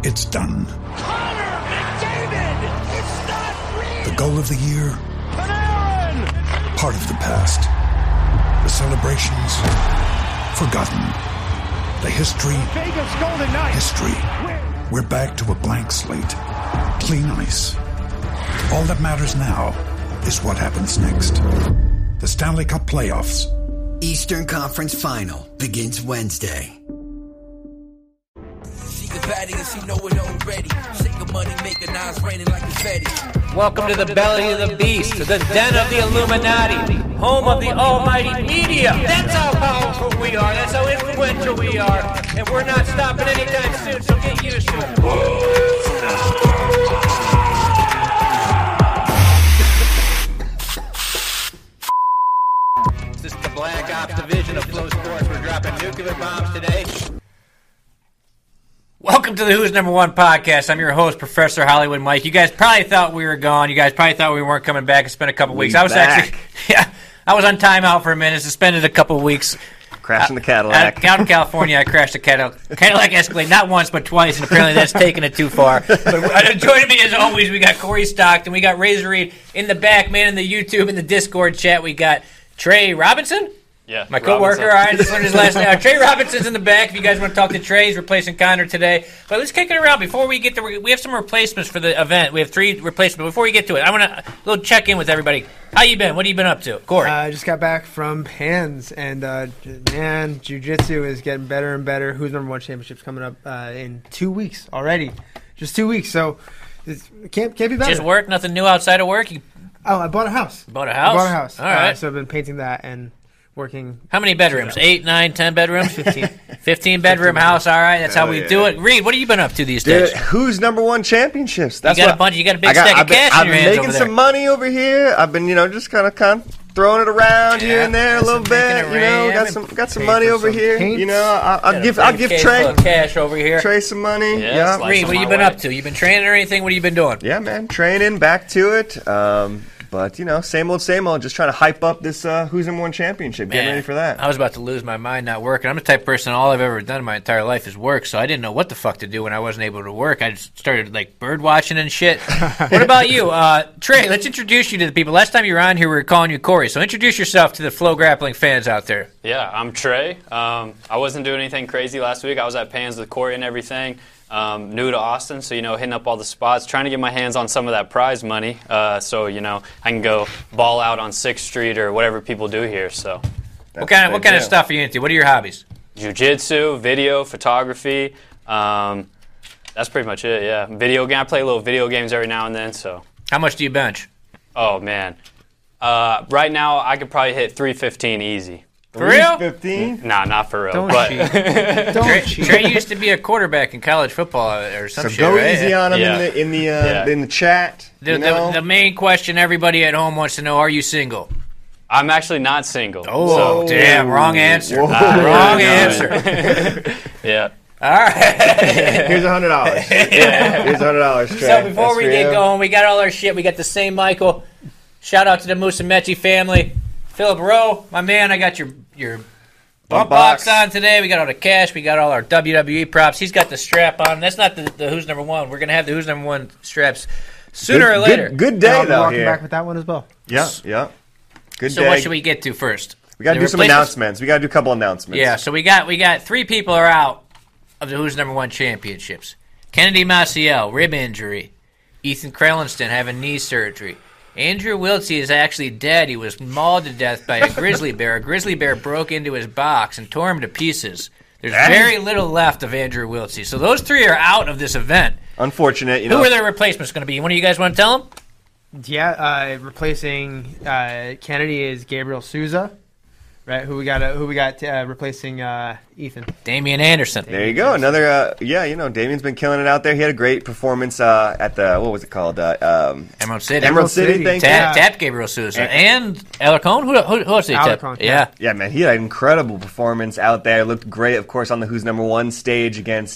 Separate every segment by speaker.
Speaker 1: it's done.
Speaker 2: Connor McDavid! It's not real!
Speaker 1: The goal of the year,
Speaker 2: Panarin!
Speaker 1: part of the past. The celebrations, forgotten. The history,
Speaker 2: Vegas Golden Knights!
Speaker 1: history. We're back to a blank slate. Clean ice. All that matters now is what happens next. The Stanley Cup playoffs.
Speaker 3: Eastern Conference Final begins Wednesday.
Speaker 4: Welcome to the belly of the beast, to the den of the Illuminati, home of the almighty media. That's how powerful we are. That's how influential we are. And we're not stopping anytime soon, so get used to it. This is the Black Ops division of Flow Sports. We're dropping nuclear bombs today. Welcome to the Who's Number One podcast. I'm your host, Professor Hollywood Mike. You guys probably thought we were gone. You guys probably thought we weren't coming back. It's been a couple weeks. I was
Speaker 5: back.
Speaker 4: I was on timeout for a minute, suspended a couple weeks.
Speaker 5: Crashing the Cadillac.
Speaker 4: Out in California, I crashed a Cadillac Escalade, not once but twice, and apparently that's taking it too far. But joining me as always, we got Corey Stockton, we got Razor Reed in the back, man, in the YouTube, in the Discord chat. We got Trey Robinson.
Speaker 6: Yeah,
Speaker 4: my co-worker. All right, just learned his last name. Trey Robinson's in the back. If you guys want to talk to Trey, he's replacing Connor today. But let's kick it around before we get to. We have some replacements for the event. We have 3 replacements. Before we get to it, I want to little check in with everybody. How you been? What have you been up to, Corey?
Speaker 7: I just got back from Pans, and man, jiu-jitsu is getting better and better. Who's Number One Championship's coming up in 2 weeks already. Just 2 weeks, so it can't be better.
Speaker 4: Just work, nothing new outside of work.
Speaker 7: I bought a house.
Speaker 4: Bought a house.
Speaker 7: I bought a house.
Speaker 4: All right.
Speaker 7: So I've been painting that and working.
Speaker 4: How many bedrooms? 8, 9, 10 bedrooms?
Speaker 7: 15.
Speaker 4: 15 bedroom house. All right, that's how we do it. Reed, what have you been up to these days?
Speaker 5: Who's Number One Championships? That's
Speaker 4: you got a bunch. You got a big stack of cash in your hands over there.
Speaker 5: I've been making some money over here. I've been, just kind of throwing it around here and there a little bit. Got some money over here. I'll give Trey
Speaker 4: cash over here.
Speaker 5: Trey some money. Yeah.
Speaker 4: Reed, what have you been up to? You been training or anything? What have you been doing?
Speaker 5: Yeah, man, training. Back to it. But, same old, just trying to hype up this Who's Number One Championship. Getting ready for that.
Speaker 4: I was about to lose my mind not working. I'm the type of person, all I've ever done in my entire life is work, so I didn't know what the fuck to do when I wasn't able to work. I just started, bird watching and shit. What about you? Trey, let's introduce you to the people. Last time you were on here, we were calling you Corey, so introduce yourself to the Flow Grappling fans out there.
Speaker 6: Yeah, I'm Trey. I wasn't doing anything crazy last week. I was at Pans with Corey and everything. New to Austin, so, hitting up all the spots, trying to get my hands on some of that prize money, so, I can go ball out on 6th Street or whatever people do here, so.
Speaker 4: What kind of stuff are you into? What are your hobbies?
Speaker 6: Jiu-jitsu, video, photography, that's pretty much it, yeah. Video game, I play little video games every now and then, so.
Speaker 4: How much do you bench?
Speaker 6: Oh, man. Right now, I could probably hit 315 easy.
Speaker 4: For real?
Speaker 5: 15?
Speaker 6: Nah, not for real.
Speaker 7: Don't cheat.
Speaker 4: Trey used to be a quarterback in college football or some shit,
Speaker 5: go
Speaker 4: right?
Speaker 5: easy on him in the chat.
Speaker 4: The main question everybody at home wants to know, are you single?
Speaker 6: I'm actually not single.
Speaker 4: Oh, damn. Wrong answer. Wrong answer.
Speaker 6: Yeah.
Speaker 4: All right.
Speaker 5: Here's $100. Here's $100, Trey.
Speaker 4: So before we get going, we got all our shit. We got the same Michael. Shout out to the Musumeci family. Philip Rowe, my man, I got your bump box on today. We got all the cash. We got all our WWE props. He's got the strap on. That's not the Who's Number One. We're going to have the Who's Number One straps sooner or later.
Speaker 5: Good day,
Speaker 7: I'll be
Speaker 5: though,
Speaker 7: walking
Speaker 5: here.
Speaker 7: back with that one as well.
Speaker 5: Yeah. Good day.
Speaker 4: So what should we get to first?
Speaker 5: We got to do some announcements. We got to do a couple announcements.
Speaker 4: Yeah, so we got 3 people are out of the Who's Number One championships. Kennedy Maciel, rib injury. Ethan Krellinston having knee surgery. Andrew Wiltsey is actually dead. He was mauled to death by a grizzly bear. A grizzly bear broke into his box and tore him to pieces. There's very little left of Andrew Wiltsey. So those 3 are out of this event.
Speaker 5: Unfortunate,
Speaker 4: Who are their replacements going to be? One of you guys want to tell them?
Speaker 7: Yeah, replacing Kennedy is Gabriel Souza. Right, who we got replacing Ethan?
Speaker 4: Damian Anderson.
Speaker 5: There you go. Another, Damian's been killing it out there. He had a great performance at the, what was it called?
Speaker 4: Emerald City.
Speaker 5: Emerald City, thank you.
Speaker 4: Tapped Gabriel Souza. And Alarcon? Who else did he tap?
Speaker 7: Alarcon,
Speaker 5: yeah, man, he had an incredible performance out there. Looked great, of course, on the Who's Number One stage against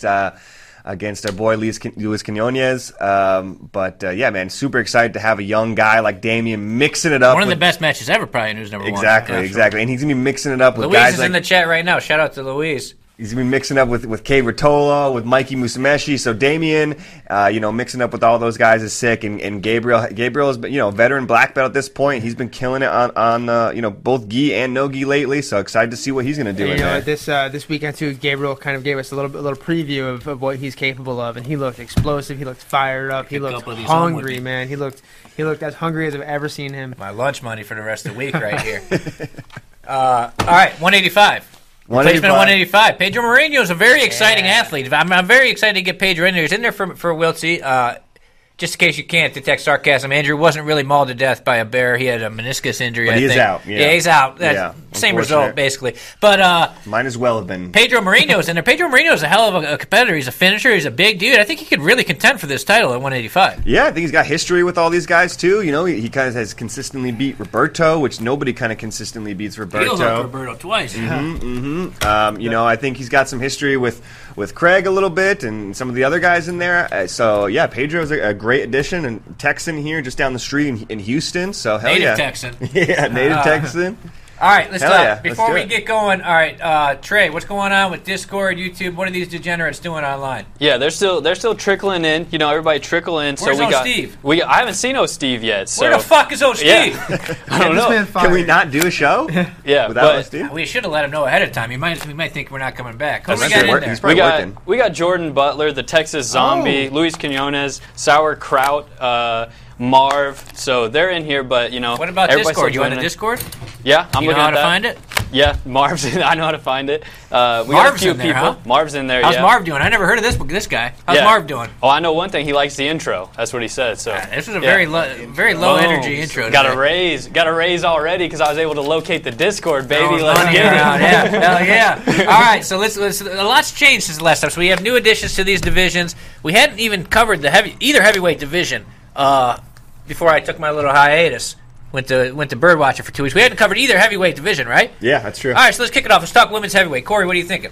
Speaker 5: our boy Luis Quinones. But man, super excited to have a young guy like Damian mixing it up.
Speaker 4: One of the best matches ever, probably, in Who's Number One.
Speaker 5: Exactly. And he's going to be mixing it up with
Speaker 4: Louise
Speaker 5: guys
Speaker 4: is in the chat right now. Shout out to Louise.
Speaker 5: He's been mixing up with Kay Ratola, with Mikey Musumeci. So Damian, mixing up with all those guys is sick. And Gabriel has been, a veteran black belt at this point. He's been killing it on both gi and no gi lately. So excited to see what he's going to do.
Speaker 7: This weekend too, Gabriel kind of gave us a little preview of what he's capable of, and he looked explosive. He looked fired up. He looked hungry, man. He looked as hungry as I've ever seen him.
Speaker 4: My lunch money for the rest of the week right here. All right, 185. Replacement of 185. Pedro Moreno is a very exciting athlete. I'm very excited to get Pedro in there. He's in there for Wiltsey. Just in case you can't detect sarcasm, Andrew wasn't really mauled to death by a bear. He had a meniscus injury,
Speaker 5: but
Speaker 4: I think.
Speaker 5: He's out.
Speaker 4: Yeah, he's out. Same result, basically. But
Speaker 5: might as well have been.
Speaker 4: Pedro Moreno's in there. Pedro Moreno's a hell of a competitor. He's a finisher. He's a big dude. I think he could really contend for this title at 185.
Speaker 5: Yeah, I think he's got history with all these guys, too. He kind of has consistently beat Roberto, which nobody kind of consistently beats Roberto.
Speaker 4: He lost Roberto twice.
Speaker 5: I think he's got some history with Craig a little bit and some of the other guys in there. Pedro's a great addition, and Texan here just down the street in Houston. So hell
Speaker 4: native Texan.
Speaker 5: Yeah, native Texan.
Speaker 4: All right, let's talk.
Speaker 5: Yeah,
Speaker 4: Before we get going, all right, Trey, what's going on with Discord, YouTube? What are these degenerates doing online?
Speaker 6: Yeah, they're still trickling in. Everybody trickle in.
Speaker 4: Where's
Speaker 6: Steve? I haven't seen Steve yet. So.
Speaker 4: Where the fuck is Steve?
Speaker 6: Yeah. I don't know.
Speaker 5: Can we not do a show?
Speaker 6: Yeah,
Speaker 5: without Steve?
Speaker 4: We should have let him know ahead of time. We might think we're not coming back.
Speaker 5: He's probably working.
Speaker 6: We got Jordan Butler, the Texas Zombie, Luis Quinones, Sauerkraut. Marv, so they're in here, but
Speaker 4: What about Discord? You on the Discord?
Speaker 6: Yeah, I'm looking at that.
Speaker 4: You know how to find it?
Speaker 6: Yeah, Marv's. I know how to find it. We got a few people.
Speaker 4: Huh?
Speaker 6: Marv's in there.
Speaker 4: How's Marv doing? I never heard of this guy. How's Marv doing?
Speaker 6: Oh, I know one thing. He likes the intro. That's what he said. So
Speaker 4: this was a very low energy intro.
Speaker 6: Got a raise already because I was able to locate the Discord, baby. Let's get it.
Speaker 4: Yeah, hell yeah. All right, so let's. A lot's changed since the last time. So we have new additions to these divisions. We hadn't even covered either heavyweight division. Before I took my little hiatus, went to birdwatching for 2 weeks. We hadn't covered either heavyweight division, right?
Speaker 5: Yeah, that's true.
Speaker 4: All right, so let's kick it off. Let's talk women's heavyweight. Corey, what are you thinking?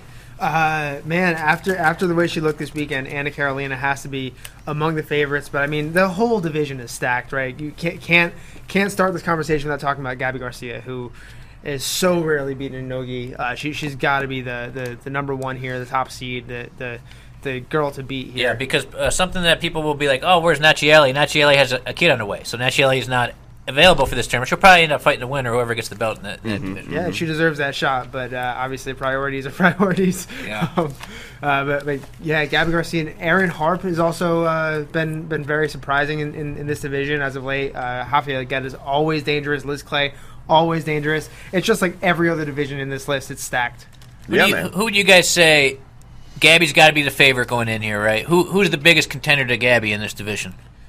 Speaker 7: Man, after the way she looked this weekend, Anna Carolina has to be among the favorites. But I mean, the whole division is stacked, right? You can't start this conversation without talking about Gabby Garcia, who is so rarely beaten in nogi. She's got to be the number one here, the top seed, the girl to beat here.
Speaker 4: Yeah, because something that people will be like, oh, where's Nachieli? Nachieli has a kid on the way, so Nachieli is not available for this tournament. She'll probably end up fighting the winner, whoever gets the belt in that division.
Speaker 7: Yeah, she deserves that shot, but obviously priorities are priorities.
Speaker 4: Yeah.
Speaker 7: But Gabby Garcia and Erin Harp has also been very surprising in this division as of late. Rafael Guedes is always dangerous. Liz Clay, always dangerous. It's just like every other division in this list. It's stacked.
Speaker 4: Who would you guys say? Gabby's got to be the favorite going in here, right? Who's the biggest contender to Gabby in this division?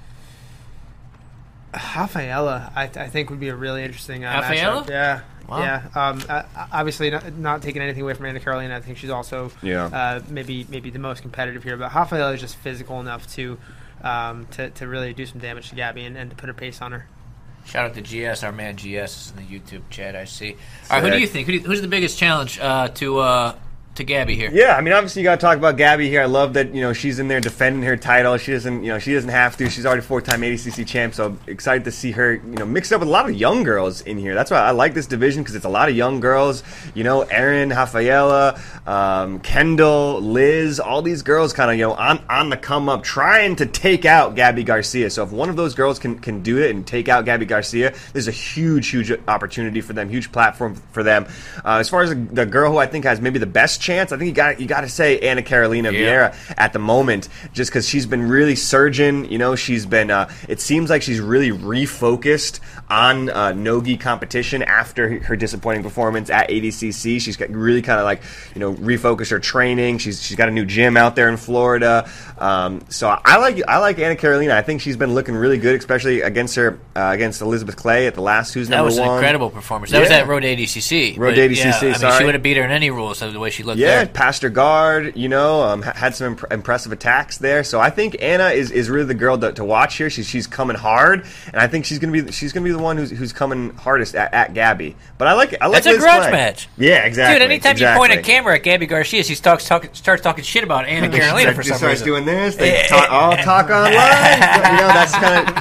Speaker 7: Rafaela, I think, would be a really interesting
Speaker 4: Rafaela?
Speaker 7: matchup. Yeah.
Speaker 4: Wow.
Speaker 7: Yeah. Obviously, not taking anything away from Anna Carolina. I think she's also maybe the most competitive here. But Rafaela is just physical enough to really do some damage to Gabby and to put a pace on her.
Speaker 4: Shout out to GS, our man GS is in the YouTube chat, I see. All right, who do you think? Who's the biggest challenge to Gabby here?
Speaker 5: Yeah, I mean, obviously you got to talk about Gabby here. I love that she's in there defending her title. She doesn't have to. She's already 4-time ADCC champ, so excited to see her mixed up with a lot of young girls in here. That's why I like this division, because it's a lot of young girls. Erin, Rafaela, Kendall, Liz, all these girls kind of on the come up, trying to take out Gabby Garcia. So if one of those girls can do it and take out Gabby Garcia, there's a huge opportunity for them, huge platform for them. As far as the girl who I think has maybe the best chance, I think you got to say Anna Carolina Vieira at the moment, just because she's been really surging. She's been. It seems like she's really refocused on no-gi competition after her disappointing performance at ADCC. She's got really kind of refocused her training. She's got a new gym out there in Florida. So I like Anna Carolina. I think she's been looking really good, especially against Elizabeth Clay at the last Who's Number One.
Speaker 4: That was an incredible performance. That was at Road ADCC.
Speaker 5: ADCC.
Speaker 4: She would have beat her in any rules of the way she looked.
Speaker 5: Yeah, passed her guard, had some impressive attacks there. So I think Anna is really the girl to watch here. She's coming hard, and I think she's gonna be the one who's coming hardest at Gabby. But I like
Speaker 4: that's
Speaker 5: Liz
Speaker 4: a grudge
Speaker 5: Clay.
Speaker 4: match.
Speaker 5: Yeah, exactly.
Speaker 4: Dude, anytime you point a camera at Gabby Garcia, she starts talking shit about Anna Carolina for some reason.
Speaker 5: Starts doing this. They all talk online. That's kind of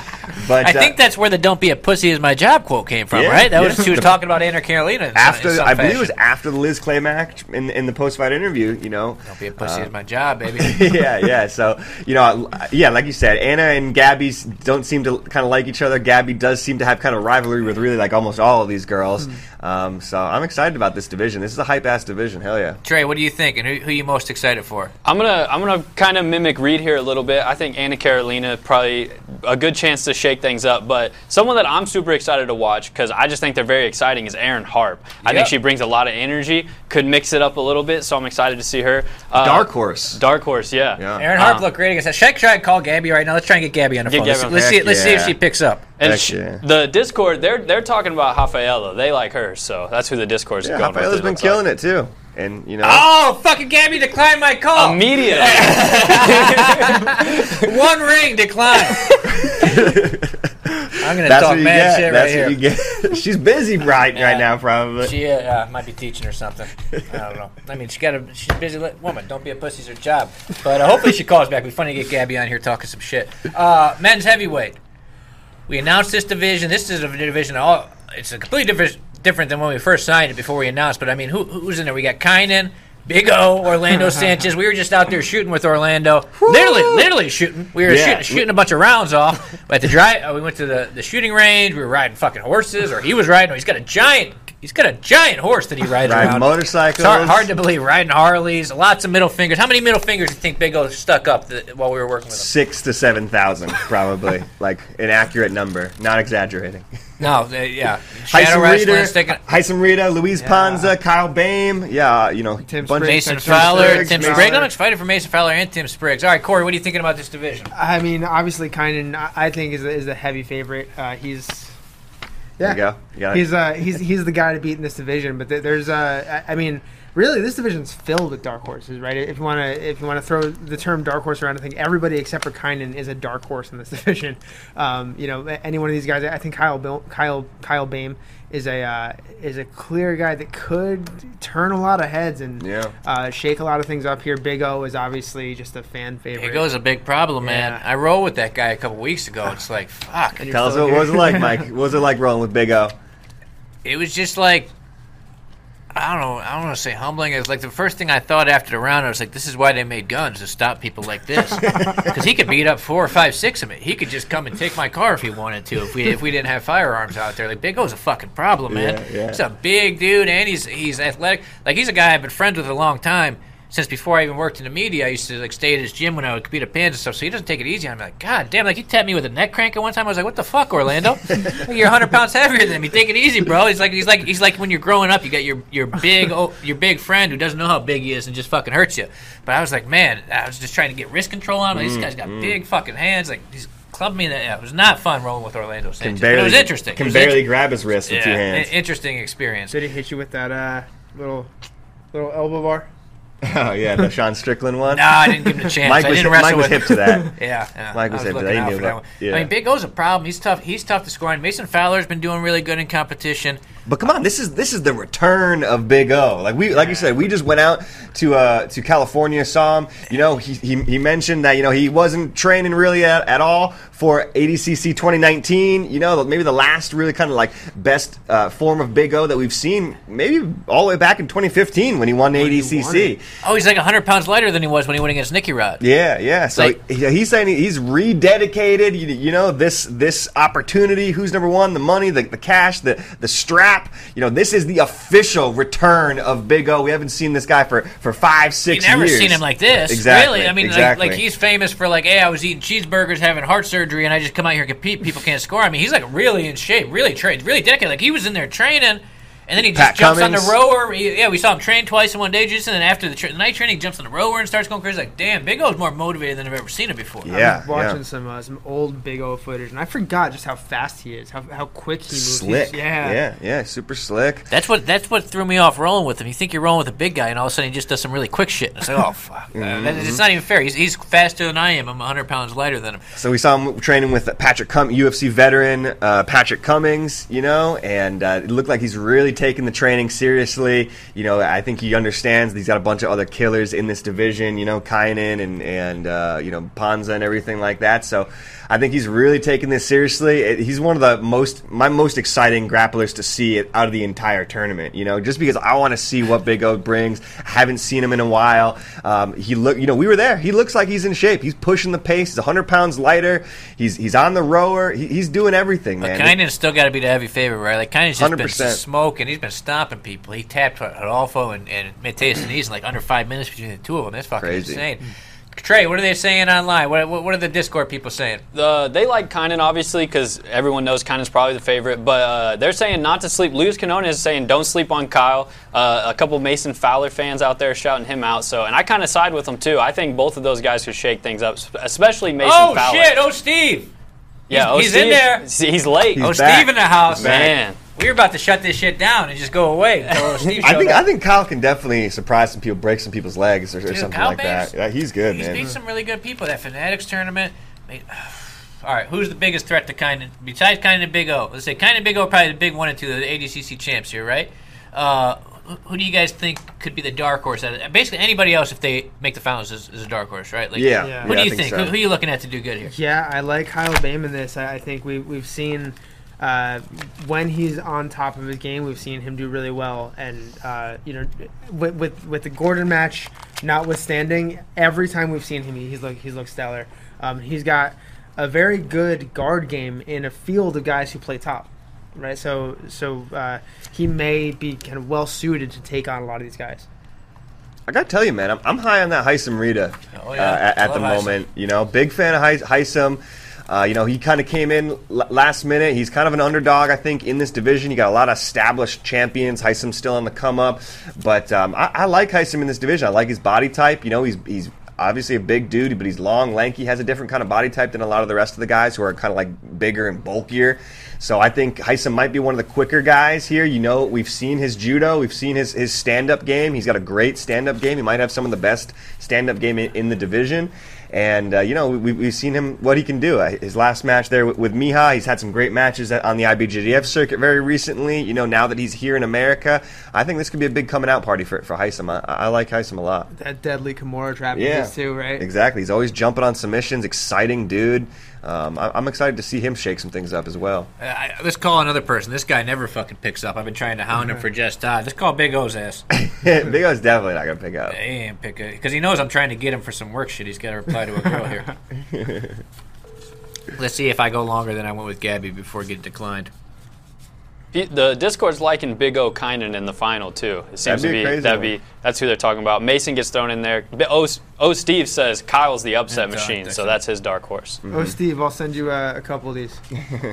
Speaker 5: But
Speaker 4: I think that's where the "Don't be a pussy is my job" quote came from,
Speaker 5: Yeah,
Speaker 4: right? That
Speaker 5: yeah.
Speaker 4: was she was talking about Anna Carolina.
Speaker 5: I believe it was after the Liz Clay match in the post-fight interview.
Speaker 4: "Don't be a pussy is my job, baby."
Speaker 5: yeah. So like you said, Anna and Gabby don't seem to kind of like each other. Gabby does seem to have kind of rivalry with really like almost all of these girls. So I'm excited about this division. This is a hype ass division. Hell yeah.
Speaker 4: Trey, what do you think? And who are you most excited for?
Speaker 6: I'm gonna kind of mimic Reed here a little bit. I think Anna Carolina probably a good chance to shake things up, but someone that I'm super excited to watch because I just think they're very exciting is Erin Harp. I think she brings a lot of energy, could mix it up a little bit, so I'm excited to see her.
Speaker 5: Dark horse.
Speaker 6: Yeah.
Speaker 4: Erin Harp looked great against that. Should I try and call Gabby right now? Let's try and get Gabby on the phone. Let's see if she picks up.
Speaker 6: And the Discord, they're talking about Rafaela. They like her, so that's who the Discord's going with.
Speaker 5: Rafaela's been killing it too. And
Speaker 4: oh, fucking Gabby declined my call
Speaker 6: immediately.
Speaker 4: One ring decline. I'm gonna talk mad shit right here.
Speaker 5: What you get. She's busy right now, probably.
Speaker 4: She might be teaching or something. I don't know. I mean, she's a busy woman. Don't be a pussy's her job. But hopefully she calls back. It'd be funny to get Gabby on here talking some shit. Men's heavyweight. We announced this division. This is a division. It's a completely different than when we first signed it before we announced. But I mean, who's in there? We got Kynan, Big O, Orlando Sanchez. We were just out there shooting with Orlando. Literally shooting. We were shooting a bunch of rounds off. At the drive, we went to the shooting range. We were riding fucking horses, or he was riding. He's got a giant horse that he rides around.
Speaker 5: Motorcycles.
Speaker 4: It's hard to believe. Riding Harleys. Lots of middle fingers. How many middle fingers do you think Big O stuck up while we were working with him?
Speaker 5: 6,000 to 7,000, probably. Like an accurate number. Not exaggerating.
Speaker 4: No, Shadow Wrestling sticking.
Speaker 5: Heisem Rita, Luis Panza, Kyle Bame. Yeah,
Speaker 7: Tim Spriggs,
Speaker 4: Mason Fowler, Tim Spriggs. I'm excited for Mason Fowler and Tim Spriggs. All right, Corey, what are you thinking about this division?
Speaker 7: I mean, obviously, Kynan, I think is a heavy favorite. He's
Speaker 5: There you go. You got it.
Speaker 7: He's the guy to beat in this division. But there's I mean, really, this division's filled with dark horses, right? If you want to throw the term dark horse around, I think everybody except for Kynan is a dark horse in this division. Any one of these guys, I think Kyle Bame is a clear guy that could turn a lot of heads and shake a lot of things up here. Big O is obviously just a fan favorite.
Speaker 4: Big O's a big problem, man. I rolled with that guy a couple weeks ago. It's like, fuck.
Speaker 5: Tell us what was it like, Mike? What was it like rolling with Big O?
Speaker 4: It was just like, I don't want to say humbling. It was like the first thing I thought after the round. I was like, this is why they made guns, to stop people like this. Because he could beat up 4 or 5, 6 of me. He could just come and take my car if he wanted to. If we didn't have firearms out there, like Big O's a fucking problem, man.
Speaker 5: Yeah.
Speaker 4: He's a big dude and he's athletic. Like he's a guy I've been friends with a long time. Since before I even worked in the media, I used to stay at his gym when I would compete at Pans and stuff. So he doesn't take it easy. I'm like, God damn! Like he tapped me with a neck crank at one time. I was like, what the fuck, Orlando? Like, you're 100 pounds heavier than me. Take it easy, bro. He's like when you're growing up, you got your big friend who doesn't know how big he is and just fucking hurts you. But I was like, man, I was just trying to get wrist control on him. This guy's got big fucking hands. Like he's clubbed me. It was not fun rolling with Orlando Sanchez. But it was interesting.
Speaker 5: Can barely grab his wrist with 2 hands.
Speaker 4: Interesting experience.
Speaker 7: Did he hit you with that little elbow bar?
Speaker 5: Oh, yeah, the Sean Strickland one?
Speaker 4: No, I didn't give him a chance.
Speaker 5: Mike was hip to that.
Speaker 4: Yeah.
Speaker 5: Mike was hip to that. He knew that.
Speaker 4: I mean, Big O's a problem. He's tough to score on. Mason Fowler's been doing really good in competition.
Speaker 5: But come on, this is the return of Big O. Like you said, we just went out to California, saw him. He mentioned that he wasn't training really at all for ADCC 2019. Maybe the last really kind of like best form of Big O that we've seen, maybe all the way back in 2015 when he won the ADCC.
Speaker 4: Oh, he's like 100 pounds lighter than he was when he went against Nicky Rod.
Speaker 5: Yeah. So he's saying he's rededicated. This opportunity. Who's number one? The money, the cash, the strap. This is the official return of Big O. We haven't seen this guy for 5, 6 years.
Speaker 4: You've never seen him like this.
Speaker 5: Exactly.
Speaker 4: Really. I mean,
Speaker 5: exactly.
Speaker 4: like he's famous for hey, I was eating cheeseburgers, having heart surgery, and I just come out here and compete. People can't score. I mean, he's like really in shape, really trained, really dedicated. Like he was in there training. And then he just jumps on the rower. We saw him train twice in one day, just and then after the night training, he jumps on the rower and starts going crazy. Like, damn, Big O's more motivated than I've ever seen him before.
Speaker 7: Yeah, I was watching some old Big O footage, and I forgot just how fast he is, how quick he moves.
Speaker 5: Slick. Yeah, super slick.
Speaker 4: That's what threw me off rolling with him. You think you're rolling with a big guy, and all of a sudden he just does some really quick shit. And it's like, oh fuck, it's not even fair. He's faster than I am. I'm 100 pounds lighter than him.
Speaker 5: So we saw him training with UFC veteran Patrick Cummings, and it looked like he's really taking the training seriously. You know, I think he understands that he's got a bunch of other killers in this division, you know, Kainen and you know, Panza and everything like that. So I think he's really taking this seriously. He's one of my most exciting grapplers to see out of the entire tournament, you know, just because I want to see what Big O brings. I haven't seen him in a while. You know, we were there. He looks like he's in shape. He's pushing the pace. He's 100 pounds lighter. He's on the rower. He's doing everything, man.
Speaker 4: Kainen's still got to be the heavy favorite, right? Like, Kainen's just
Speaker 5: 100%.
Speaker 4: been smoking. He's been stomping people. He tapped Rodolfo and Mateus Diniz in like under 5 minutes between the two of them. That's fucking insane. Trey, what are they saying online? What are the Discord people saying?
Speaker 6: They like Kainen, obviously, because everyone knows Kainen's probably the favorite. But they're saying not to sleep. Luis Quinones is saying don't sleep on Kyle. A couple Mason Fowler fans out there shouting him out. So, and I kind of side with them, too. I think both of those guys could shake things up, especially Mason Fowler.
Speaker 4: Oh, shit. Oh, Steve.
Speaker 6: Yeah,
Speaker 4: he's in there.
Speaker 6: He's late.
Speaker 5: He's
Speaker 4: Steve
Speaker 5: back.
Speaker 4: in the house.
Speaker 6: Man.
Speaker 4: We were about to shut this shit down and just go away. Steve
Speaker 5: I think Kyle can definitely surprise some people, break some people's legs or something
Speaker 4: Kyle
Speaker 5: like that. Yeah, he's good, man.
Speaker 4: He's beat some really good people. That Fanatics tournament. All right, who's the biggest threat to Kainen besides Kainen and Big O? Let's say Kainen and Big O are probably the big 1 and 2, the ADCC champs here, right? Who do you guys think could be the dark horse? Basically, anybody else if they make the finals is a dark horse, right? Like,
Speaker 5: Yeah.
Speaker 4: Who do
Speaker 5: I
Speaker 4: you think?
Speaker 5: so.
Speaker 4: Who are you looking at to do good here?
Speaker 7: Yeah, I like Kyle Baim in this. I think we've seen when he's on top of his game, we've seen him do really well. And you know, with the Gordon match notwithstanding, every time we've seen him, he's looked stellar. He's got a very good guard game in a field of guys who play top, right? So he may be kind of well suited to take on a lot of these guys.
Speaker 5: I gotta tell you, man, I'm high on that Haitham Rita at the moment. You know, big fan of Haitham. You know, he kind of came in last minute. He's kind of an underdog, I think, in this division. You got a lot of established champions. Haitham's still on the come up, but I like Haitham in this division. I like his body type. You know, he's obviously a big dude, but he's long, lanky, has a different kind of body type than a lot of the rest of the guys who are kind of like bigger and bulkier. So I think Haitham might be one of the quicker guys here. You know, we've seen his judo. We've seen his stand-up game. He's got a great stand-up game. He might have some of the best stand-up game in the division. And, you know, we've seen him, what he can do. His last match there with Miha, he's had some great matches on the IBJJF circuit very recently. You know, now that he's here in America, I think this could be a big coming-out party for Haitham. I like Haitham a lot.
Speaker 7: That deadly Kimura trap too, right?
Speaker 5: Exactly. He's always jumping on submissions, exciting dude. I'm exciid to see him shake some things up as well.
Speaker 4: Let's call another person. This guy never fucking picks up. I've been trying to hound him for just Let's call Big O's ass.
Speaker 5: Big O's definitely not going to pick up.
Speaker 4: He ain't pick it because he knows I'm trying to get him for some work shit. He's got to reply to a girl here. Let's see if I go longer than I went with Gabby before getting declined.
Speaker 6: The Discord's liking Big O Kainen in the final too. It seems to be that's who they're talking about. Mason gets thrown in there. Steve says Kyle's the upset machine, so that's his dark horse.
Speaker 5: Mm-hmm.
Speaker 7: Oh, Steve, I'll send you a couple of these.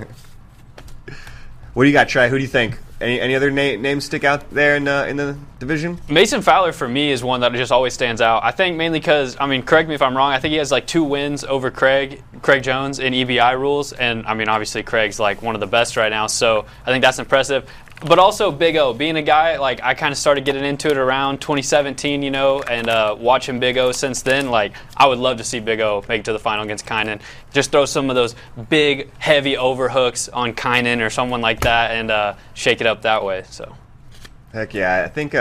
Speaker 5: What do you got, Trey? Who do you think? Any other names stick out there in the division?
Speaker 6: Mason Fowler, for me, is one that just always stands out. I think mainly because, I mean, correct me if I'm wrong, I think he has like 2 wins over Craig Jones in EBI rules. And, I mean, obviously Craig's like one of the best right now, so I think that's impressive. But also Big O, being a guy, like I kind of started getting into it around 2017, you know, and watching Big O since then, like I would love to see Big O make it to the final against Kainen. Just throw some of those big, heavy overhooks on Kainen or someone like that and shake it up that way. So,
Speaker 5: heck yeah, I think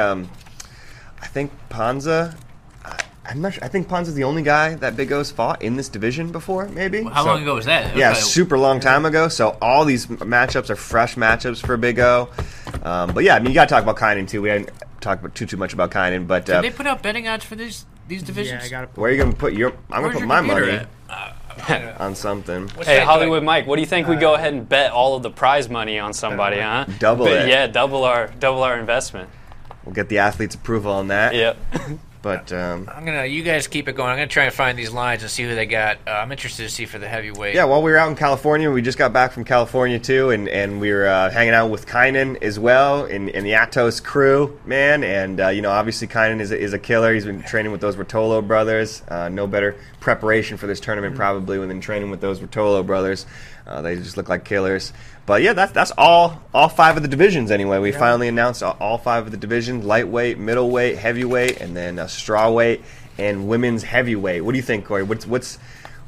Speaker 5: Panza. I'm not sure. I think Panza's the only guy that Big O's fought in this division before, maybe.
Speaker 4: How long ago was that?
Speaker 5: Yeah, super long time ago. So all these matchups are fresh matchups for Big O. But yeah, I mean, you got to talk about Kainen too. We haven't talked about too much about Kainen, but
Speaker 4: did they put out betting odds for these divisions?
Speaker 7: Yeah, I got it.
Speaker 5: Where are you going to put your? I'm going to put my money
Speaker 4: at?
Speaker 5: on something.
Speaker 6: Hey, Hollywood Mike, what do you think we go ahead and bet all of the prize money on somebody, huh?
Speaker 5: Double it.
Speaker 6: Yeah, double our investment.
Speaker 5: We'll get the athlete's approval on that.
Speaker 6: Yep.
Speaker 5: But
Speaker 4: you guys keep it going. I'm gonna try and find these lines and see who they got. I'm interested to see for the heavyweight.
Speaker 5: yeah, while we were out in California, we just got back from California too, and we were hanging out with Kainen as well in the Atos crew, man. And you know, obviously Kainen is a killer. He's been training with those Rotolo brothers. No better preparation for this tournament probably than training with those Rotolo brothers. They just look like killers. But yeah, that's all 5 of the divisions anyway. We finally announced all 5 of the divisions: lightweight, middleweight, heavyweight, and then strawweight and women's heavyweight. What do you think, Corey? What's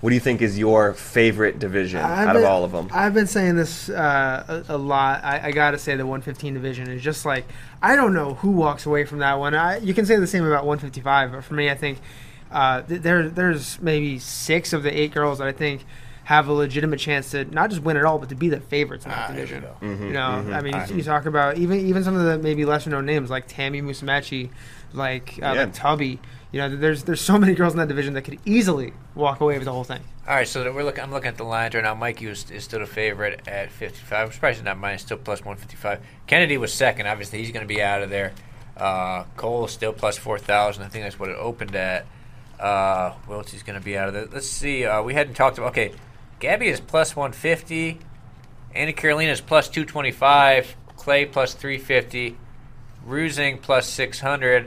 Speaker 5: What do you think is your favorite division out of all of them?
Speaker 7: I've been saying this a lot. I got to say the 115 division is just like, I don't know who walks away from that one. You can say the same about 155, but for me, I think there's maybe 6 of the 8 girls that I think have a legitimate chance to not just win it all, but to be the favorites in that division. I mean, you talk about even some of the maybe lesser known names like Tammy Musumeci, like Tubby. There's so many girls in that division that could easily walk away with the whole thing.
Speaker 4: All right, so I'm looking at the lines right now. Mikey is still the favorite at 55. I'm surprised he's not mine. Still plus 155. Kennedy was second. Obviously, he's going to be out of there. Cole still plus 4,000. I think that's what it opened at. Wiltsey's going to be out of there. Let's see. We hadn't talked about. Okay, Gabby is plus 150. Anna Carolina is plus 225. Clay plus 350. Rusing plus 600.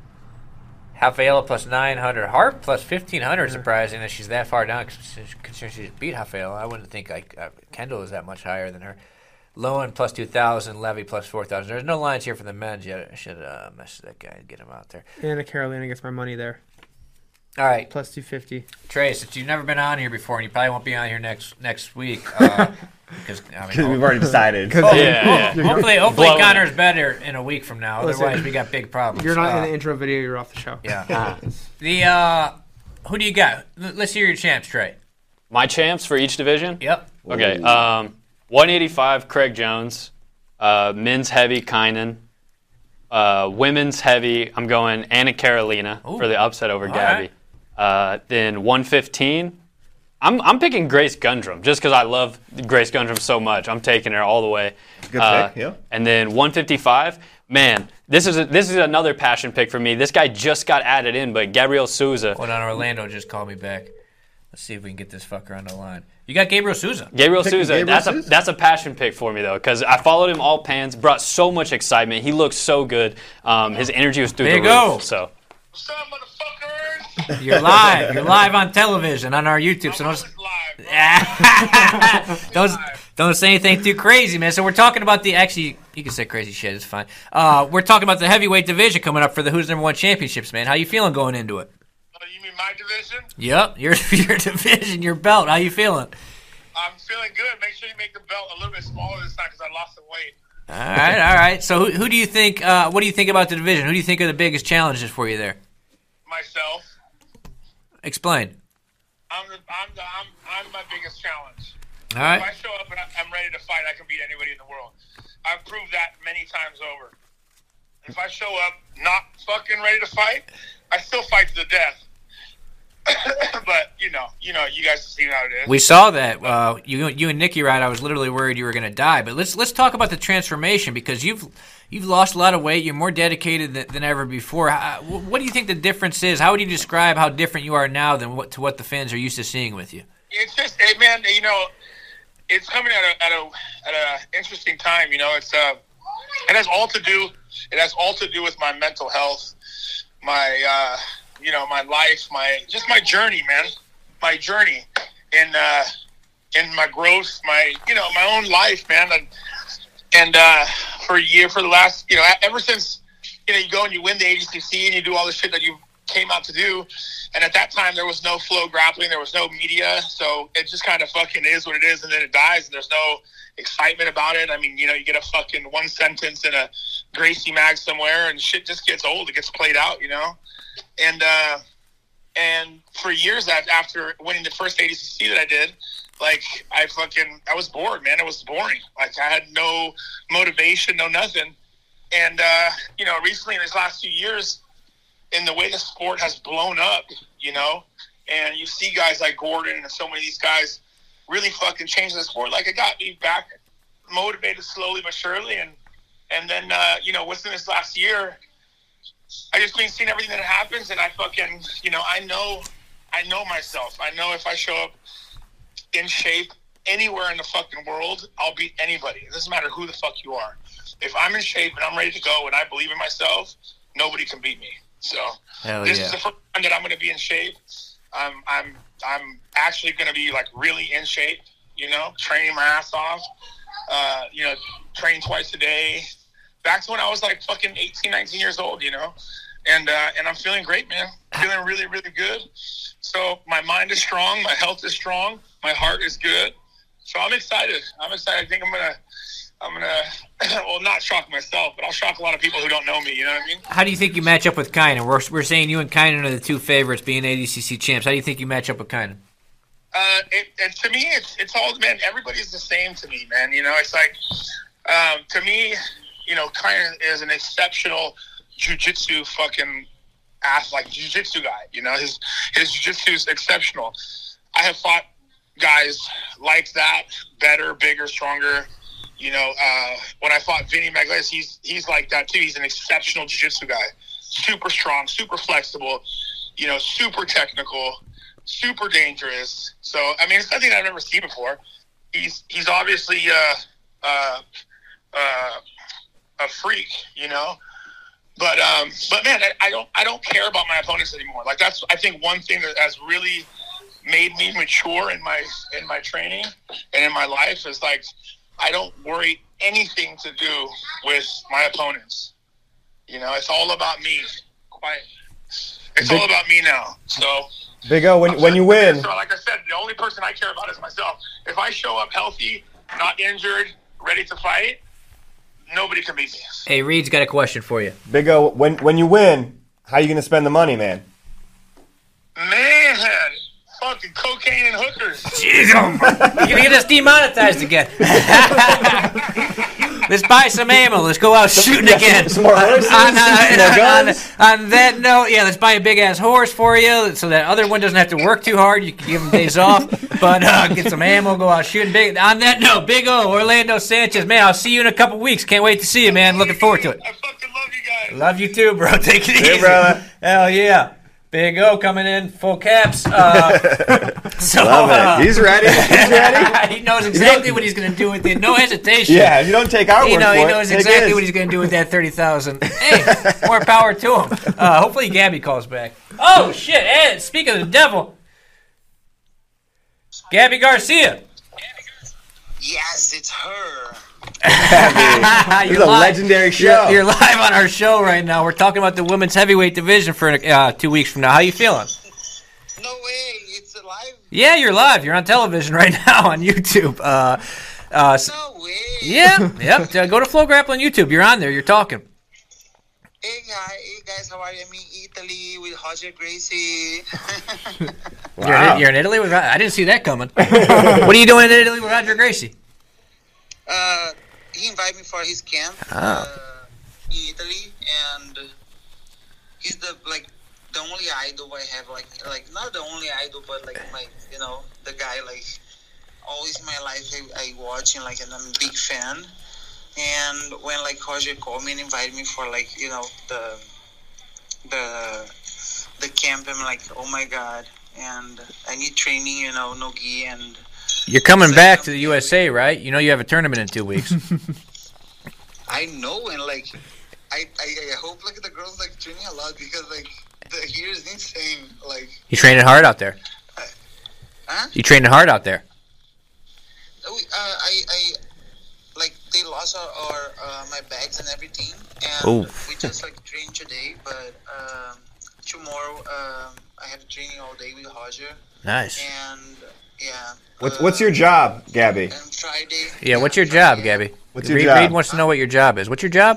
Speaker 4: Rafaela plus 900. Hart plus 1,500. Surprising that she's that far down, considering she just beat Rafaela. I wouldn't think Kendall is that much higher than her. Lowen plus 2,000. Levy plus 4,000. There's no lines here for the men's yet. I should message that guy and get him out there.
Speaker 7: Anna Carolina gets my money there.
Speaker 4: All right.
Speaker 7: Plus 250.
Speaker 4: Trey, since you've never been on here before, and you probably won't be on here next week, because
Speaker 5: we've already decided.
Speaker 4: Hopefully Connor's better in a week from now. Otherwise, we got big problems.
Speaker 7: You're not in the intro video. You're off the show.
Speaker 4: Yeah. Who do you got? Let's hear your champs, Trey.
Speaker 6: My champs for each division?
Speaker 4: Yep.
Speaker 6: Okay. 185, Craig Jones. Men's heavy, Kynan. Women's heavy, I'm going Anna Carolina for the upset over Gabby. Then 115, I'm picking Grace Gundrum just because I love Grace Gundrum so much. I'm taking her all the way.
Speaker 5: Good pick, yeah.
Speaker 6: And then 155, man, this is another passion pick for me. This guy just got added in, but Gabriel Souza.
Speaker 4: Hold on, Orlando just called me back. Let's see if we can get this fucker on the line. You got Gabriel Souza.
Speaker 6: Gabriel Souza. That's a passion pick for me though, because I followed him all pans. Brought so much excitement. He looked so good. His energy was through the roof. So.
Speaker 2: What's up, motherfuckers?
Speaker 4: You're live. You're live on television on our YouTube. So don't say anything too crazy, man. So we're talking about you can say crazy shit. It's fine. We're talking about the heavyweight division coming up for the Who's Number One championships, man. How you feeling going into it?
Speaker 2: You mean my division?
Speaker 4: Yep, your division, your belt. How you feeling?
Speaker 2: I'm feeling good. Make sure you make the belt a little bit smaller this time because I lost some weight.
Speaker 4: All right. So who do you think? What do you think about the division? Who do you think are the biggest challenges for you there?
Speaker 2: Myself.
Speaker 4: Explain.
Speaker 2: I'm my biggest challenge.
Speaker 4: All right.
Speaker 2: If I show up and I'm ready to fight, I can beat anybody in the world. I've proved that many times over. If I show up not fucking ready to fight, I still fight to the death. But you guys see how it is.
Speaker 4: We saw that. You and Nikki, right? I was literally worried you were going to die. But let's talk about the transformation because you've lost a lot of weight. You're more dedicated than ever before. What do you think the difference is? How would you describe how different you are now than what the fans are used to seeing with you?
Speaker 2: It's just, man. It's coming at a interesting time. It has all to do. It has all to do with my mental health, my my life, my journey, man. My journey in my growth, my own life, man. And for the last, ever since, you go and you win the ADCC and you do all the shit that you came out to do. And at that time, there was no Flow Grappling, there was no media, so it just kind of fucking is what it is, and then it dies, and there's no excitement about it. I mean, you get a fucking one sentence in a Gracie mag somewhere, and shit just gets old. It gets played out, And for years after winning the first ADCC that I did, I was bored, man. It was boring. I had no motivation, no nothing. And, recently in these last few years, in the way the sport has blown up, and you see guys like Gordon and so many of these guys really fucking change the sport. It got me back motivated slowly but surely. And then, within this last year, I just been seeing everything that happens, and I fucking, I know myself. I know if I show up in shape anywhere in the fucking world, I'll beat anybody. It doesn't matter who the fuck you are. If I'm in shape and I'm ready to go and I believe in myself, nobody can beat me. So this is the first time that I'm going to be in shape. I'm actually going to be really in shape. Training my ass off. Train twice a day. Back to when I was fucking 18, 19 years old. And I'm feeling great, man. Feeling really, really good. So my mind is strong, my health is strong, my heart is good. So I'm excited. I think I'm gonna well, not shock myself, but I'll shock a lot of people who don't know me. You know what I mean?
Speaker 4: How do you think you match up with Kynan? We're saying you and Kynan are the two favorites, being ADCC champs. How do you think you match up with Kynan?
Speaker 2: And to me, it's all, man. Everybody's the same to me, man. You know, it's like to me, you know, Kynan is an exceptional jiu-jitsu fucking like jiu-jitsu guy. You know, his jiu-jitsu is exceptional. I have fought guys like that, better, bigger, stronger. You know, when I fought Vinny Magalhaes, he's like that too. He's an exceptional jiu-jitsu guy, super strong, super flexible, you know, super technical, super dangerous. So I mean, it's something I've never seen before. He's obviously a freak, you know. But man, I don't care about my opponents anymore. Like that's, I think, one thing that has really made me mature in my training and in my life is like I don't worry anything to do with my opponents. You know, it's all about me. It's all about me now. So
Speaker 5: Big O, when you win.
Speaker 2: So like I said, the only person I care about is myself. If I show up healthy, not injured, ready to fight, nobody can beat me.
Speaker 4: Hey, Reed's got a question for you.
Speaker 5: Big O, when you win, how are you going to spend the money, man?
Speaker 2: Man, fucking cocaine and hookers.
Speaker 4: Jeez, you're going to get us demonetized again. Let's buy some ammo. Let's go out shooting again.
Speaker 5: Some more horses? More guns?
Speaker 4: On that note, yeah, let's buy a big-ass horse for you so that other one doesn't have to work too hard. You can give him days off. But get some ammo, go out shooting. On that note, Big O, Orlando Sanchez, man, I'll see you in a couple weeks. Can't wait to see you, man. Looking forward to it.
Speaker 2: I fucking love you guys.
Speaker 4: Love you too, bro. Take it easy.
Speaker 5: brother.
Speaker 4: Hell yeah. Big O coming in, full caps. So,
Speaker 5: Love it. He's ready.
Speaker 4: He knows exactly what he's going to do with it. No hesitation.
Speaker 5: Yeah, if you don't take our word for it,
Speaker 4: he knows exactly what he's going to do with that 30,000. Hey, more power to him. Hopefully Gabby calls back. Oh, shit. And speaking of the devil, Gabby Garcia.
Speaker 8: Yes, it's her.
Speaker 5: This is a legendary show.
Speaker 4: You're live on our show right now. We're talking about the women's heavyweight division for 2 weeks from now. How you feeling?
Speaker 8: No way, it's live?
Speaker 4: Yeah, you're live. You're on television right now on YouTube.
Speaker 8: No way.
Speaker 4: Yeah, yep. Go to Flow Grappling YouTube. You're on there. You're talking.
Speaker 8: Hey guys, how are you? I'm in Italy with Roger Gracie.
Speaker 5: Wow.
Speaker 4: You're in Italy with I didn't see that coming. What are you doing in Italy with Roger Gracie?
Speaker 8: He invited me for his camp in Italy, and he's the only idol I have, like not the only idol, but like my, you know, the guy like always in my life I watch and I'm a big fan. And when like Roger called me and invited me for like, you know, the camp, I'm like, oh my god, and I need training, you know, no gi, and
Speaker 4: You're coming back to the USA, right? You know you have a tournament in 2 weeks.
Speaker 8: I know, and like I hope like the girls like training a lot, because like the here is insane. Like
Speaker 4: You training hard out there?
Speaker 8: Huh?
Speaker 4: You training hard out there?
Speaker 8: I like they lost our my bags and everything, and
Speaker 4: Ooh.
Speaker 8: we just like trained today, but tomorrow I have training all day with Roger,
Speaker 4: Nice.
Speaker 8: and yeah.
Speaker 5: What's your job, Gabby?
Speaker 8: And Friday.
Speaker 4: Yeah, what's your job, Gabby?
Speaker 5: What's your
Speaker 4: Reed,
Speaker 5: job?
Speaker 4: Reed wants to know what your job is. What's your job?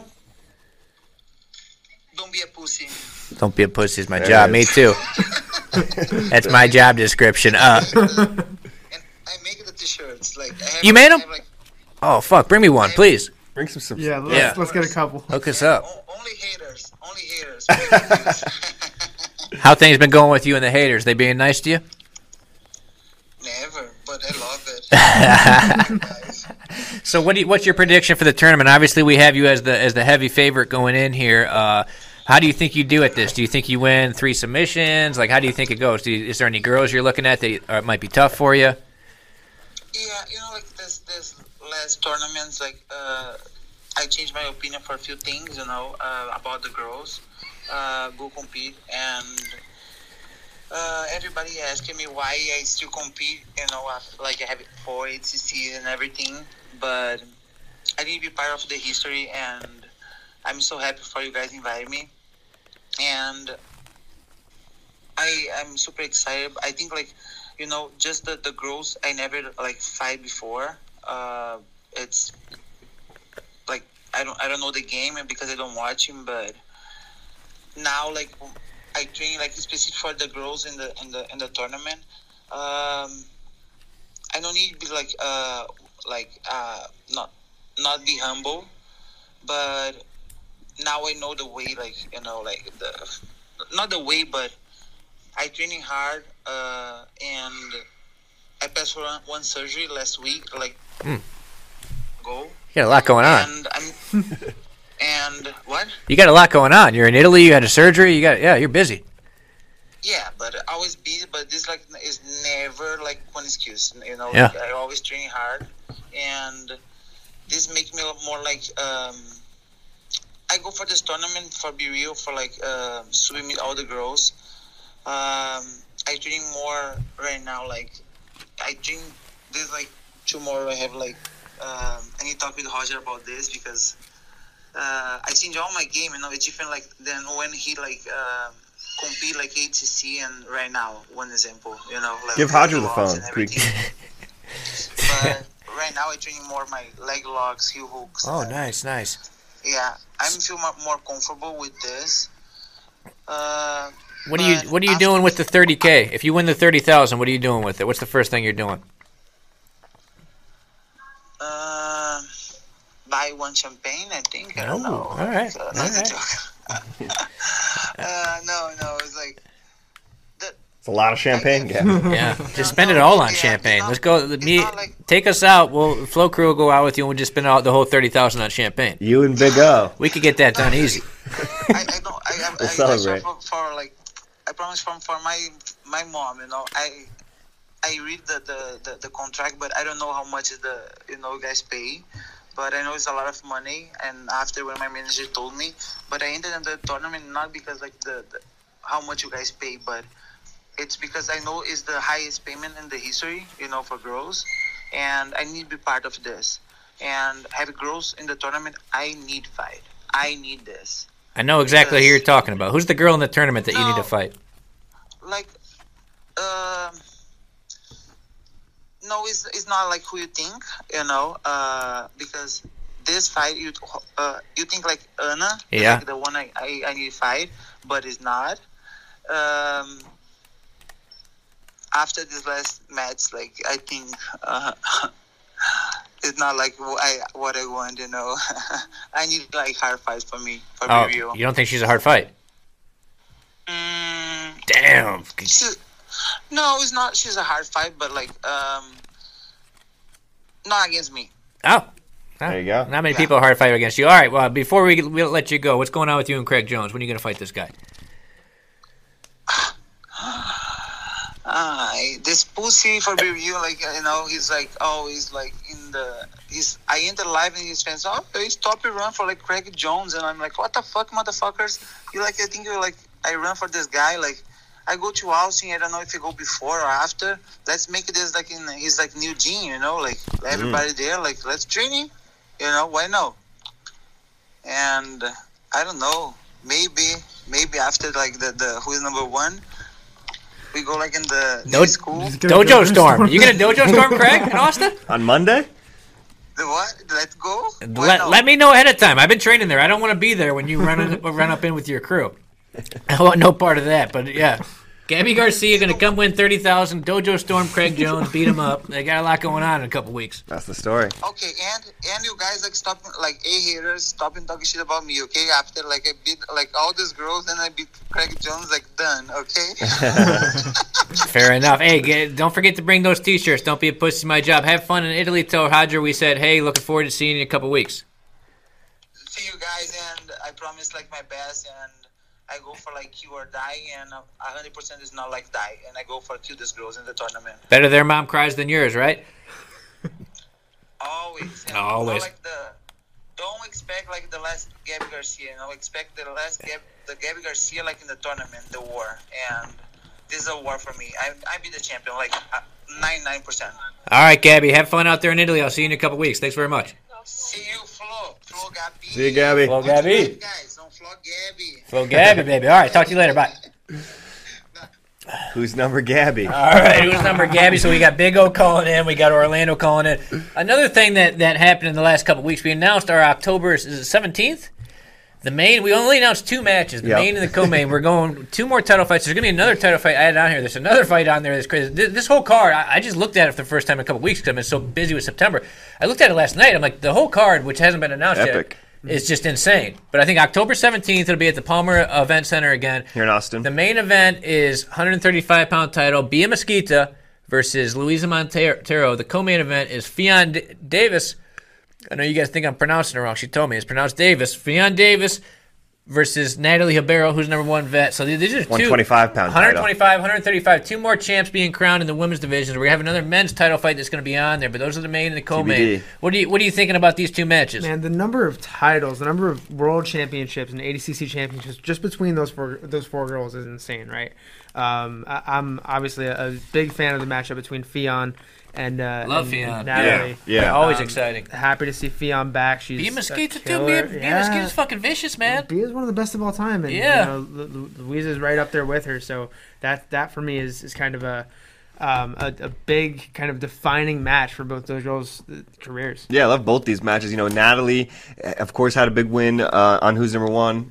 Speaker 8: Don't be a pussy.
Speaker 4: Don't be a pussy is my
Speaker 5: There
Speaker 4: job.
Speaker 5: it
Speaker 4: Me
Speaker 5: is.
Speaker 4: too. That's my job description.
Speaker 8: And I make the t-shirts. Like I have,
Speaker 4: You made 'em?
Speaker 8: I have, like,
Speaker 4: Oh, fuck. Bring me one, please.
Speaker 5: Bring some.
Speaker 7: Yeah,
Speaker 4: Yeah.
Speaker 7: let's get a couple.
Speaker 4: Hook us up.
Speaker 8: only haters. Only haters.
Speaker 4: How things been going with you and the haters? They being nice to you?
Speaker 8: Never, but I love it. Guys.
Speaker 4: So what's your prediction for the tournament? Obviously, we have you as the heavy favorite going in here. How do you think you do at this? Do you think you win 3 submissions? Like, how do you think it goes? Is there any girls you're looking at that might be tough for you?
Speaker 8: Yeah, you know, like this last tournaments, like I changed my opinion for a few things, you know, about the girls. Go compete, and everybody asking me why I still compete, you know, like I have 4 ACCs and everything, but I need to be part of the history, and I'm so happy for you guys inviting me. And I'm super excited. I think like, just the girls I never like fight before. It's like I don't know the game and because I don't watch him, but now like I train like specific for the girls in the tournament. I don't need to be not be humble, but now I know the way, like not the way, but I training hard, and I passed for one surgery last week, like go.
Speaker 4: You got a lot going on.
Speaker 8: And and what?
Speaker 4: You got a lot going on. You're in Italy. You had a surgery. You're busy.
Speaker 8: Yeah, but I always busy. But this like is never like one excuse.
Speaker 4: Yeah.
Speaker 8: Like, I always training hard, and this makes me more like I go for this tournament for Be Real for like swimming all the girls. I training more right now. Like I train this like tomorrow. I have like I need to talk with Roger about this because I change all my game. It's different like than when he like compete like ATC and right now. One example, like
Speaker 5: Give Roger the phone.
Speaker 8: But right now I training more my leg locks, heel hooks.
Speaker 4: Oh, nice.
Speaker 8: Yeah, I'm feel more comfortable with this.
Speaker 4: What are you doing with the 30K? If you win the 30,000, what are you doing with it? What's the first thing you're doing?
Speaker 8: Buy one champagne, I think. I don't know.
Speaker 4: All right.
Speaker 8: No, it's like
Speaker 5: It's a lot of champagne, Gabby.
Speaker 4: Yeah, just spend it all on champagne. Let's go. Take us out. Flow Crew will go out with you, and we'll just spend out the whole 30,000 on champagne.
Speaker 5: You and Big O.
Speaker 4: We could get that done easy.
Speaker 5: We'll celebrate.
Speaker 8: I promise for my mom. I read the contract, but I don't know how much is the guys pay. But I know it's a lot of money. And after when my manager told me, but I entered in the tournament not because like the how much you guys pay, but it's because I know it's the highest payment in the history, for girls, and I need to be part of this. And have girls in the tournament, I need fight. I need this.
Speaker 4: I know exactly who you're talking about. Who's the girl in the tournament that you need to fight?
Speaker 8: Like, no, it's not like who you think, because this fight you think like Anna,
Speaker 4: yeah,
Speaker 8: like the one I need to fight, but it's not. After this last match, like I think it's not like what I want, I need like hard fights for me for review.
Speaker 4: You don't think she's a hard fight? Damn.
Speaker 8: No, it's not. She's a hard fight, but like not against me.
Speaker 4: Oh.
Speaker 5: There you go.
Speaker 4: Not many people hard fight against you. All right, well, before we'll let you go, what's going on with you and Craig Jones? When are you going to fight this guy?
Speaker 8: This pussy for review, like, he's like, he's like I enter live and his fans, he stop and run for like Craig Jones, and I'm like, what the fuck, motherfuckers? I think you're like, I run for this guy, like, I go to Austin, I don't know if you go before or after, let's make this like in his like new gym, like everybody there, like, let's train him, why no? And I don't know, maybe after like the who is number one, we go like in the new school.
Speaker 4: Dojo Storm. You get a Dojo Storm, Craig, in Austin?
Speaker 5: On Monday?
Speaker 8: The what? Let's go?
Speaker 4: Let me know ahead of time. I've been training there. I don't want to be there when you run up in with your crew. I want no part of that, but yeah. Gabby Garcia going to come win 30,000. Dojo Storm, Craig Jones, beat him up. They got a lot going on in a couple weeks.
Speaker 5: That's the story.
Speaker 8: Okay, and you guys like stop, like haters, stop and talking shit about me, okay? After like I beat like all these girls and I beat Craig Jones, like done, okay?
Speaker 4: Fair enough. Hey, don't forget to bring those T-shirts. Don't be a pussy. My job. Have fun in Italy. Tell Roger we said, hey, looking forward to seeing you in a couple weeks.
Speaker 8: See you guys, and I promise like my best, and I go for like kill or die, and 100% is not like die, and I go for kill these girls in the tournament.
Speaker 4: Better their mom cries than yours, right?
Speaker 8: Always.
Speaker 4: Always.
Speaker 8: Don't expect like the last Gabby Garcia. Expect the Gabby Garcia like in the tournament, the war, and this is a war for me. I be the champion, like 99%.
Speaker 4: All right, Gabby, have fun out there in Italy. I'll see you in a couple weeks. Thanks very much.
Speaker 8: See you, Flo Gabby.
Speaker 5: See you, Gabby.
Speaker 4: Flo Gabby.
Speaker 8: Guys, don't Flo Gabby.
Speaker 4: Flo Gabby, baby. All right, talk to you later. Bye.
Speaker 5: Who's number Gabby?
Speaker 4: All right, who's number Gabby? So we got Big O calling in. We got Orlando calling in. Another thing that happened in the last couple of weeks, we announced our October, is it 17th? The main, we only announced 2 matches, the main and the co-main. We're going 2 more title fights. There's going to be another title fight I had on here. There's another fight on there that's crazy. This whole card, I just looked at it for the first time in a couple of weeks because I've been so busy with September. I looked at it last night. I'm like, the whole card, which hasn't been announced
Speaker 5: Epic.
Speaker 4: yet, is just insane. But I think October 17th, it'll be at the Palmer Event Center again.
Speaker 5: Here in Austin.
Speaker 4: The main event is 135-pound title, Bia Mesquita versus Luisa Montero. The co-main event is Fionn Davis. I know you guys think I'm pronouncing it wrong. She told me it's pronounced Davis. Fionn Davis versus Natalie Ribeiro, who's number 1 vet. So these are 2.
Speaker 5: 125-pound title.
Speaker 4: 125, 135. 2 more champs being crowned in the women's division. We have another men's title fight that's going to be on there, but those are the main and the co-main.
Speaker 5: TBD.
Speaker 4: What are you thinking about these 2 matches?
Speaker 7: Man, the number of titles, the number of world championships and ADCC championships just between those four girls is insane, right? I'm obviously a big fan of the matchup between Fionn and
Speaker 4: Love Fionn.
Speaker 7: Natalie.
Speaker 5: Yeah.
Speaker 4: Always exciting.
Speaker 7: Happy to see Fionn back. She's
Speaker 4: Bia Mesquita,
Speaker 7: a
Speaker 4: too.
Speaker 7: killer.
Speaker 4: Bia Mesquita's fucking vicious, man.
Speaker 7: Bia's one of the best of all time, and
Speaker 4: Yeah.
Speaker 7: Louisa's right up there with her. So that for me is kind of a big kind of defining match for both those girls' careers.
Speaker 5: Yeah, I love both these matches. Natalie, of course, had a big win on Who's Number One,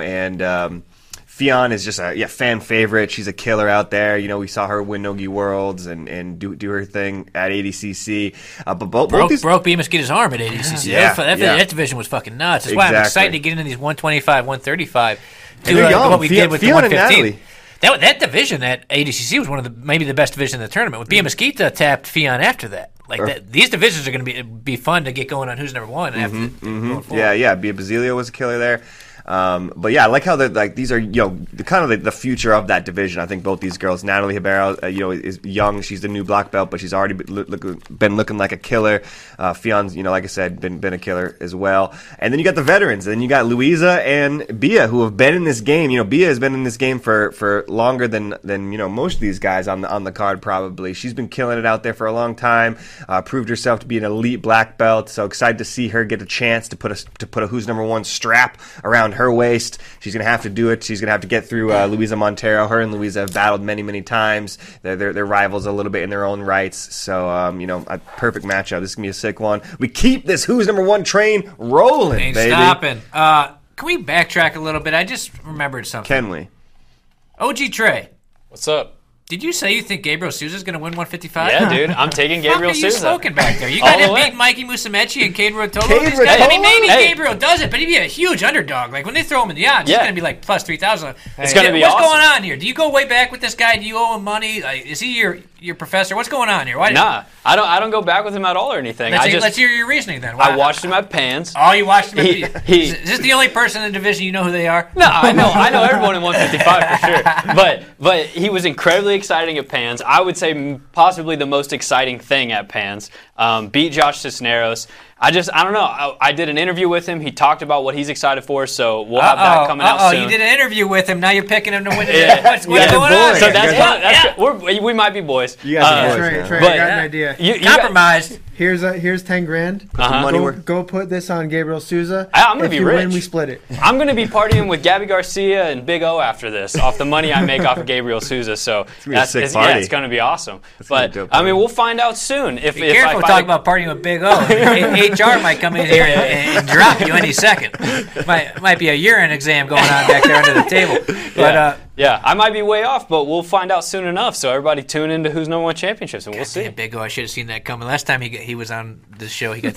Speaker 5: and Fionn is just a fan favorite. She's a killer out there. We saw her win Nogi Worlds and do her thing at ADCC. But both these
Speaker 4: broke Bia Mesquita's arm at ADCC.
Speaker 5: Yeah,
Speaker 4: That division was fucking nuts. That's why I'm excited to get into these 125, 135.
Speaker 5: And they're young.
Speaker 4: What we did with the
Speaker 5: Fionn and
Speaker 4: 115. That division at ADCC was one of maybe the best division in the tournament. With Bia Mesquita tapped Fionn after that. These divisions are going to be fun to get going on Who's Number One after. Going forward.
Speaker 5: Yeah. Bia Basilio was a killer there. But yeah, I like how these are the future of that division. I think both these girls, Natalie Ribeiro, is young. She's the new black belt, but she's already been looking like a killer. Fionn's, like I said, been a killer as well. And then you got the veterans. And then you got Luisa and Bia, who have been in this game. Bia has been in this game for longer than most of these guys on the card. Probably she's been killing it out there for a long time. Proved herself to be an elite black belt. So excited to see her get a chance to put a Who's Number One strap around her waist. She's going to have to do it. She's going to have to get through Luisa Montero. Her and Luisa have battled many, many times. They're rivals a little bit in their own rights. So, a perfect matchup. This is going to be a sick one. We keep this Who's Number One train rolling,
Speaker 4: Ain't
Speaker 5: baby.
Speaker 4: stopping. Can we backtrack a little bit? I just remembered something.
Speaker 5: Can we?
Speaker 4: OG Trey,
Speaker 6: What's up?
Speaker 4: did you say you think Gabriel Souza's going to win 155?
Speaker 6: Yeah, dude. I'm taking Gabriel
Speaker 4: What are you
Speaker 6: Souza.
Speaker 4: smoking back there? You
Speaker 6: All
Speaker 4: got
Speaker 6: the
Speaker 4: to
Speaker 6: way.
Speaker 4: beat Mikey Musumeci and Cade Rotolo.
Speaker 5: Cade
Speaker 4: These guys- I mean,
Speaker 5: Rotolo?
Speaker 4: maybe
Speaker 6: Hey.
Speaker 4: Gabriel does it, but he'd be a huge underdog. Like, when they throw him in the odds,
Speaker 6: Yeah.
Speaker 4: it's going to be like plus 3,000.
Speaker 6: It's gonna be
Speaker 4: What's
Speaker 6: awesome.
Speaker 4: going on here? Do you go way back with this guy? Do you owe him money? Like, is he your professor? What's going on here? Why
Speaker 6: Nah, I don't go back with him at all or anything.
Speaker 4: Let's hear your reasoning then.
Speaker 6: I watched him at Pans.
Speaker 4: Oh, you watched him.
Speaker 6: He-
Speaker 4: Is this the only person in the division you know who they are?
Speaker 6: No, I know everyone in 155 for sure. But he was incredibly exciting at Pans. I would say possibly the most exciting thing at Pans. Beat Josh Cisneros. I don't know. I did an interview with him. He talked about what he's excited for, so we'll have that coming out soon.
Speaker 4: You did an interview with him. Now you're picking him to win.
Speaker 6: Yeah.
Speaker 4: What's
Speaker 5: You guys
Speaker 4: going
Speaker 5: are
Speaker 4: on?
Speaker 5: boys.
Speaker 6: So
Speaker 5: Yeah.
Speaker 6: we might be boys.
Speaker 5: You guys are boys.
Speaker 7: Trey,
Speaker 5: man.
Speaker 7: Trey,
Speaker 6: But-
Speaker 7: I got an idea.
Speaker 6: You
Speaker 4: Compromised.
Speaker 7: Here's $10,000.
Speaker 6: Uh-huh.
Speaker 5: Money
Speaker 7: Go,
Speaker 5: where-
Speaker 7: go put this on Gabriel Souza.
Speaker 6: I'm gonna
Speaker 7: if
Speaker 6: be
Speaker 7: you win,
Speaker 6: rich.
Speaker 7: we split it.
Speaker 6: I'm going to be partying with Gabby Garcia and Big O after this, off the money I make off of Gabriel Souza. So
Speaker 5: gonna be a sick party.
Speaker 6: it's going to be awesome.
Speaker 5: gonna
Speaker 6: But
Speaker 5: be a dope
Speaker 6: I mean,
Speaker 5: party.
Speaker 6: we'll find out soon. If
Speaker 4: Be careful talking about partying with Big O. HR might come in here and drop you any second. Might be a urine exam going on back there under the table. But
Speaker 6: yeah, I might be way off, but we'll find out soon enough. So everybody tune into Who's Number One Championships, and we'll see.
Speaker 4: damn, Big O, I should have seen that coming. Last time he was on the show, he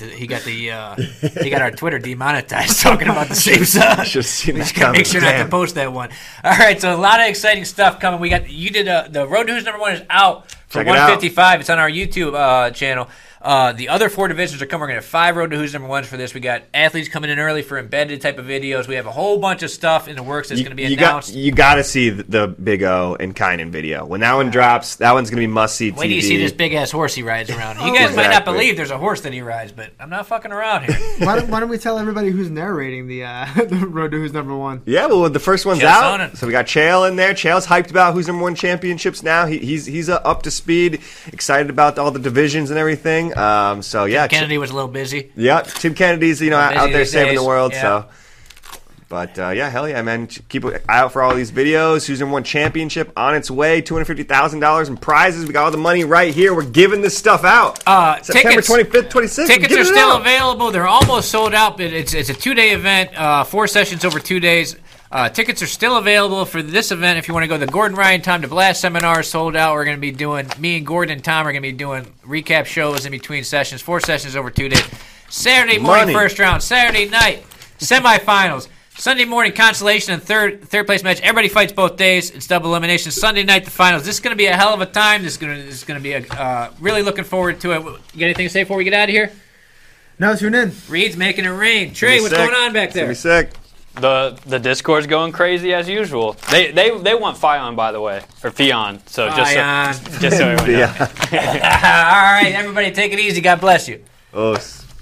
Speaker 4: got our Twitter demonetized talking about the same stuff.
Speaker 5: Should have seen that
Speaker 4: Just gotta
Speaker 5: coming.
Speaker 4: make sure not to
Speaker 5: Damn.
Speaker 4: post that one. All right, so a lot of exciting stuff coming. You did the Road to Who's Number One is out for
Speaker 5: Check it out.
Speaker 4: 155. It's on our YouTube channel. The other 4 divisions are coming. We're going to have 5 Road to Who's Number Ones for this. We got athletes coming in early for embedded type of videos. We have a whole bunch of stuff in the works that's going to be announced.
Speaker 5: You got to see the Big O and Kynan video. When that one drops, that one's going to be must-see TV.
Speaker 4: Wait till you see this big ass horse he rides around. You guys might not
Speaker 5: Exactly.
Speaker 4: believe there's a horse that he rides, but I'm not fucking around here.
Speaker 7: Why don't we tell everybody who's narrating the the Road to Who's Number One?
Speaker 5: Yeah, well, the first one's
Speaker 4: Just
Speaker 5: out.
Speaker 4: on it.
Speaker 5: So we got Chael in there. Chael's hyped about Who's Number One championships now. He's up to speed, excited about all the divisions and everything. So yeah,
Speaker 4: Kennedy was a little busy.
Speaker 5: yeah, Tim Kennedy's
Speaker 4: Busy
Speaker 5: out there
Speaker 4: these
Speaker 5: saving
Speaker 4: days,
Speaker 5: the world.
Speaker 4: yeah.
Speaker 5: So, But, yeah, hell yeah, man. Keep an eye out for all these videos. Who's Number One Championship on its way. $250,000 in prizes. We got all the money right here. We're giving this stuff out. September 25th, 26th.
Speaker 4: Tickets are still available. They're almost sold out. It's a 2-day event, 4 sessions over 2 days. Tickets are still available for this event if you want to go. The Gordon Ryan Time to Blast seminar is sold out. We're going to be doing, me and Gordon and Tom are going to be doing recap shows in between sessions, 4 sessions over 2 days. Saturday morning, first round. Saturday night, semifinals. Sunday morning, consolation and third place match. Everybody fights both days. It's double elimination. Sunday night, the finals. This is going to be a hell of a time. This is going to be really looking forward to it. You got anything to say before we get out of here?
Speaker 7: No, tune in.
Speaker 4: Reed's making it rain. Trey, what's going on back there?
Speaker 5: It's going to be sick.
Speaker 6: The Discord's going crazy as usual. They want Fion, by the way, or Fion. So just so everyone knows.
Speaker 4: All right, everybody, take it easy. God bless you.
Speaker 5: Oh.